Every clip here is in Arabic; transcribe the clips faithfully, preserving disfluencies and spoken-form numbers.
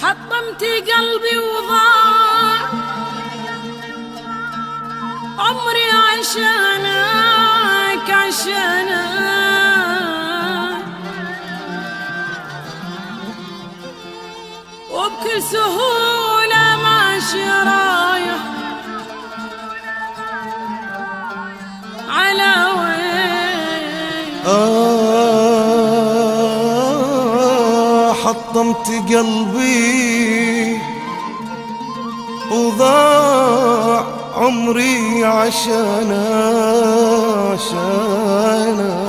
حطمت قلبي وضاع عمري عشانك عشانك، وبكل سهولة ماشي رايح على وين. آه حطمت قلبي وضاع عمري عشانا عشانا،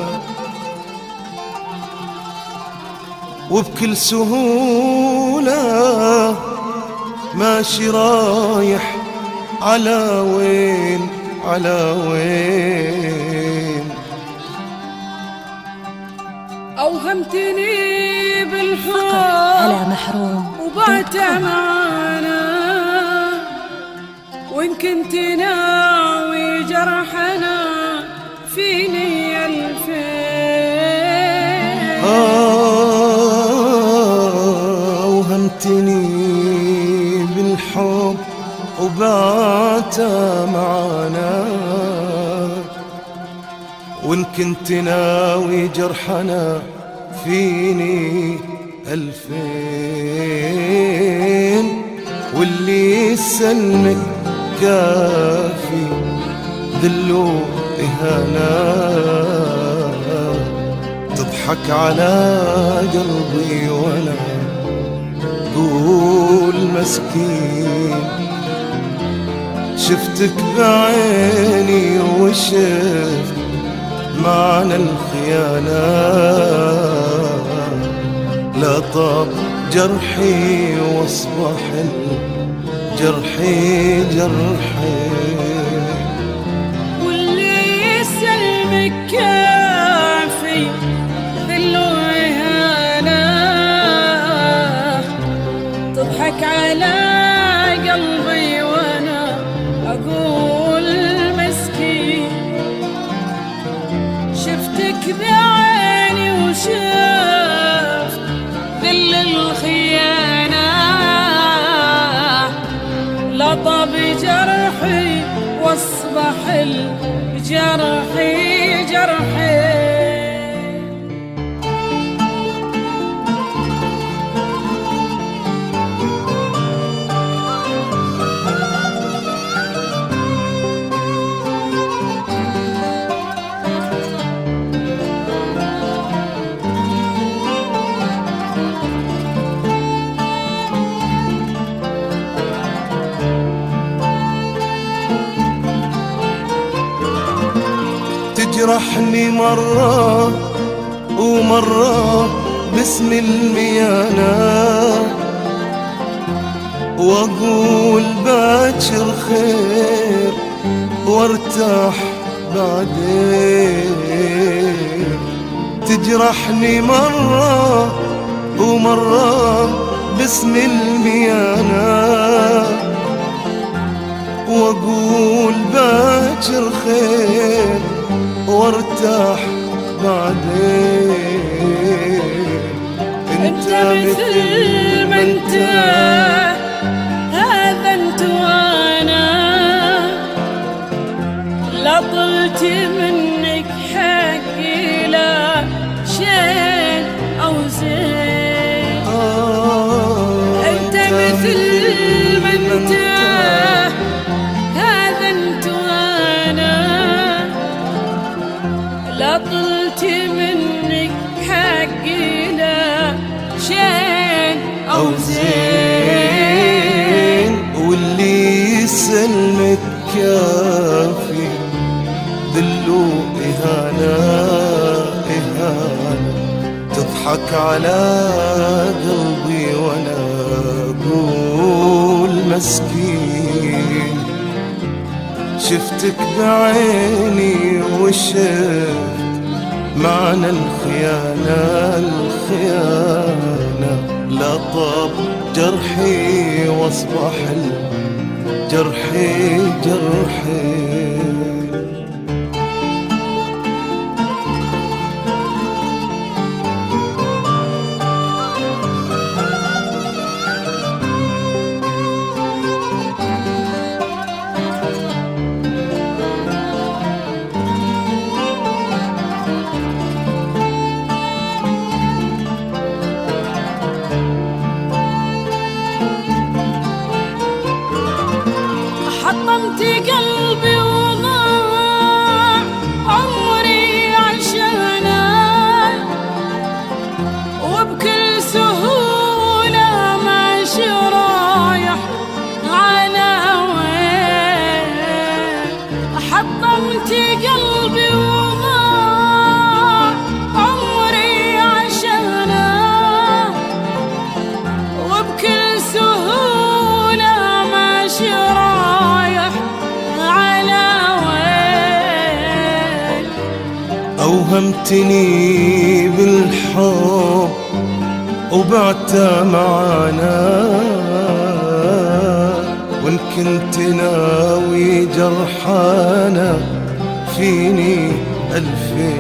وبكل سهولة ماشي رايح على وين على وين. أوهمتني بالحب على محروم وبعت معانا، وإن كنت ناوي جرحنا فيني ألفين. أوهمتني بالحب وبعت معانا، وإن كنت ناوي جرحنا فيني ألفين. واللي يسلمك كافي ذل وإهانة، تضحك على قلبي وأنا قول مسكين. شفتك بعيني وشفت معنى الخيانة، لا طاب جرحي واصبح جرحي جرحي. واللي يسلمك كافي ذل وإهانة، تضحك على قلبي وانا اقول مسكين. شفتك بعيني وشفت ذل الخيانة، لطب جرحي واصبح الجرحي جرحي. تجرحني مرة ومرة باسم الميانة، واقول باكر خير وارتاح بعدين. تجرحني مرة ومرة باسم الميانة، واقول باكر خير وارتاح بعدين. انت مثل ما انت هذا انت وانا، لا طلت منك حقي لا شين او زين. انت مثل ما انت هذا انت وانا، لا طلت منك حقي لا شين أو زين. واللي يسلمك كافي ذل وإهانة إهانة، تضحك على قلبي وأنا أقول مسكين. شفتك بعيني وشفت معنى الخيانة الخيانة، لا طاب جرحي واصبح جرحي جرحي. وهمتني بالحب وبعت معانا، وإن كنت ناوي جرحانا فيني ألفين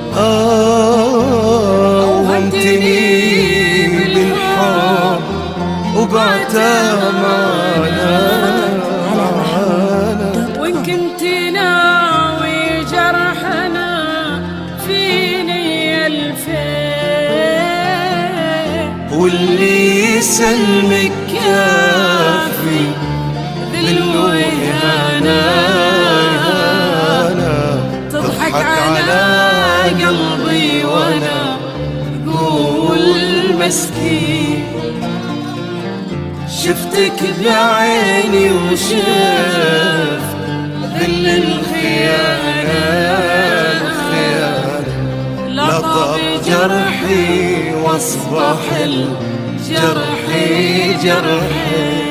آه. وهمتني بالحب وبعت معانا، وإن كنت ناوي جرحنا فيني ألفين، واللي يسلمك كافي ذل وإهانة، تضحك على قلبي وأنا قول مسكين. شفتك بعيني وشفت ذل الخيانة، لطب جرحي واصبح الجرح جرحي.